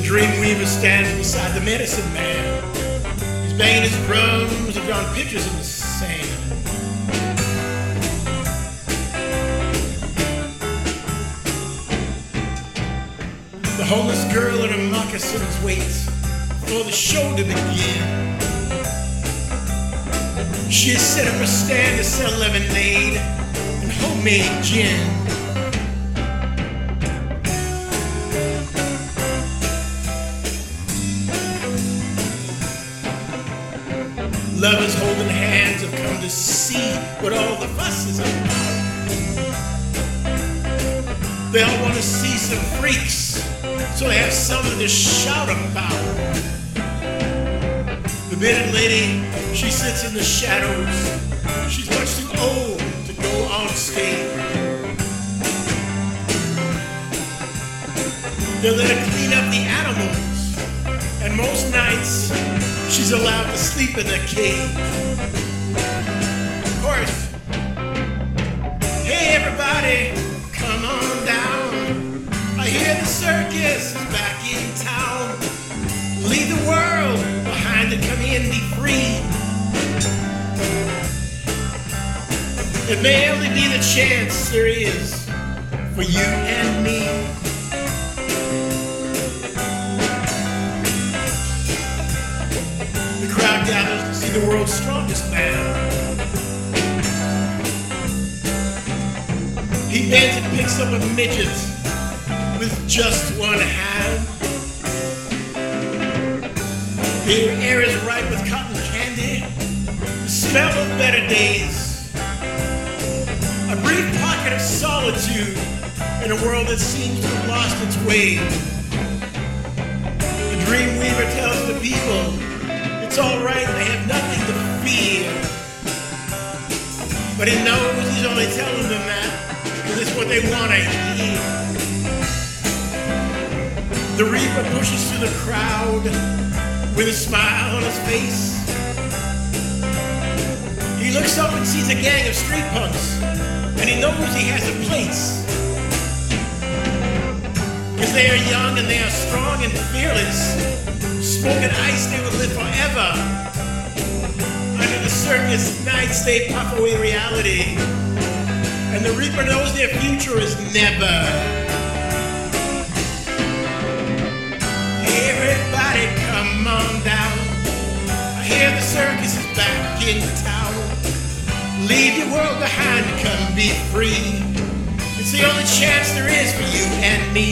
Dreamweaver stands beside the medicine man. He's banging his drums and drawing pictures in the sand. The homeless girl in her moccasins waits for the show to begin. She has set up a stand to sell lemonade and homemade gin. Lovers holding hands have come to see what all the fuss is about. They all want to see some freaks, so they have something to shout about. The bearded lady, she sits in the shadows. She's much too old to go on stage. They let her clean up the animals, and most nights she's allowed to sleep in the cage. Of course, hey everybody, come on down. I hear the circus is back in town. Leave the world behind and come in, be free. It may only be the chance there is for you and me. The crowd gathers to see the world's strongest man. He bends and picks up a midget with just one hand. The air is ripe with cotton candy, the smell of better days. A brief pocket of solitude in a world that seems to have lost its way. The Dreamweaver tells the people it's all right, they have nothing to fear. But he knows he's only telling them that because it's what they want to hear. The Reaper pushes through the crowd with a smile on his face. He looks up and sees a gang of street punks, and he knows he has a place. Because they are young and they are strong and fearless. Smoking ice, they will live forever. Under the circus nights, they puff away reality. And the Reaper knows their future is never. Everybody come on down. I hear the circus is back in town. Leave your world behind and come be free. It's the only chance there is for you and me.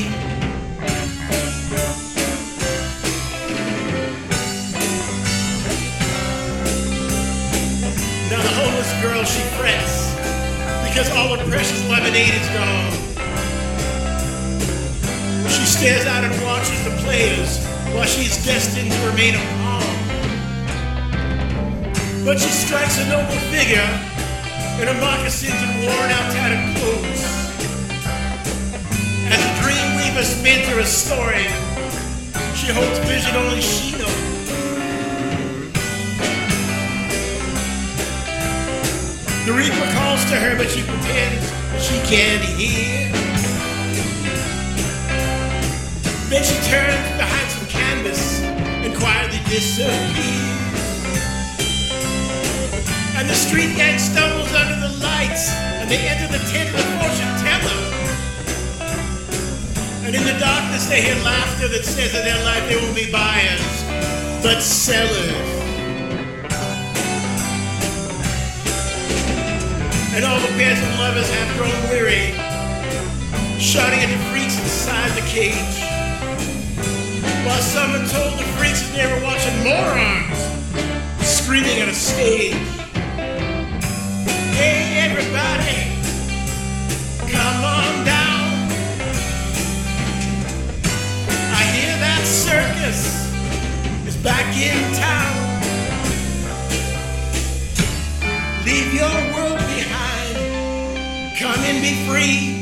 Now the homeless girl, she frets because all her precious lemonade is gone. She stares out and watches the players while she's destined to remain a pawn. But she strikes a noble figure in her moccasins and worn out tattered clothes. As the Dreamweaver spins her a story, she holds vision only she knows. The Reaper calls to her, but she pretends she can't hear. Then she turns behind some canvas and quietly disappears. And the street gang stumbles under the lights, and they enter the tent of the fortune teller. And in the darkness they hear laughter that says in their life they won't be buyers, but sellers. And all the pairs of lovers have grown weary, shouting at the freaks inside the cage. While some are told the freaks that they were watching morons screaming at a stage. Hey everybody, come on down. I hear that circus is back in town. Leave your world behind, come and be free.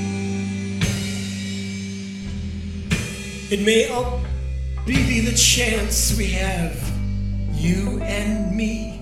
It may all be the chance we have, you and me.